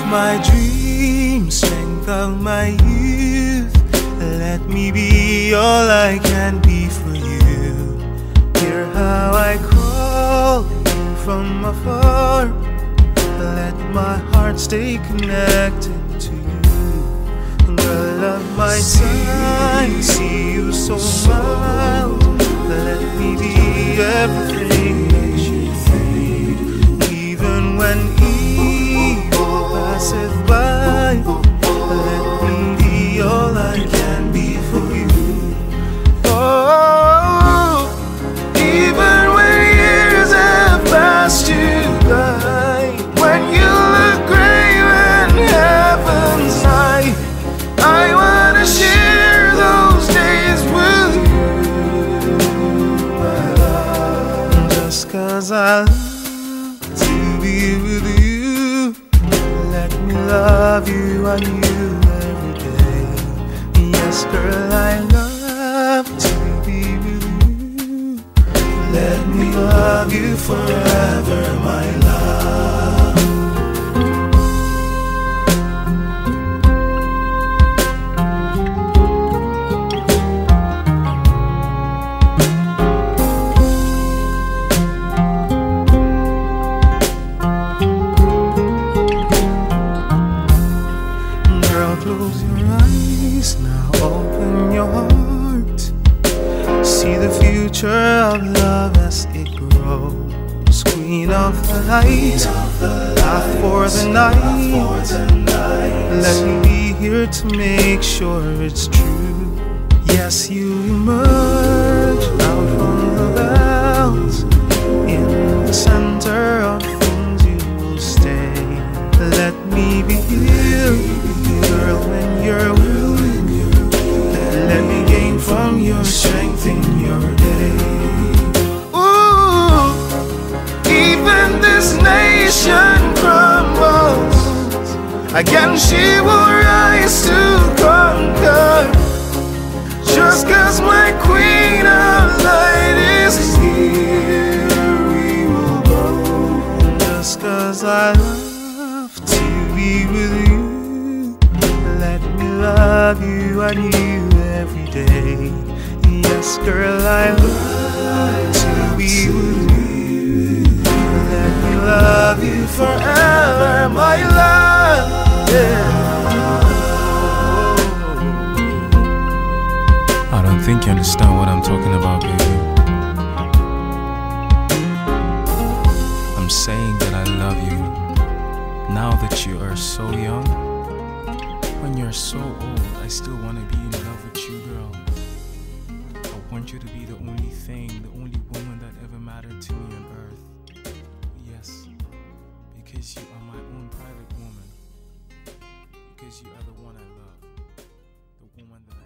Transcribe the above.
my dreams, strength of my youth. Let me be all I can be for you. Hear how I call you from afar. Let my heart stay connected to you. Girl of my side, see you so mild. Let me be everything that you need. Even when evil passeth by, let me be all I can be for you. Oh, even when years have passed you by, when you look grave and heaven's high, I wanna share those days with you, my love. Just 'cause I love to be with you, let me love you and you every day. Yes, girl, I love to be with you. Let me love you forever, my love. Close your eyes, now open your heart. See the future of love as it grows. Queen of the light, path for the night. Let me be here to make sure it's true. Yes, you emerge out from the bells. In the center of things you will stay. Let me be here, girl, when you're weak. Let me gain from your strength in your day. Ooh, even this nation crumbles, again she will rise to conquer. Just 'cause my queen of light is here, we will go. Just 'cause I love to be with you, let me love you and you every day. Yes, girl, I love to be with you. Let me love you forever, my love. Yeah. I don't think you understand what I'm talking about, baby. I'm saying that I love you now that you are so young. When you're so old, I still want to be in love with you, girl. I want you to be the only thing, the only woman that ever mattered to me on earth. Yes, because you are my own private woman. Because you are the one I love. The woman that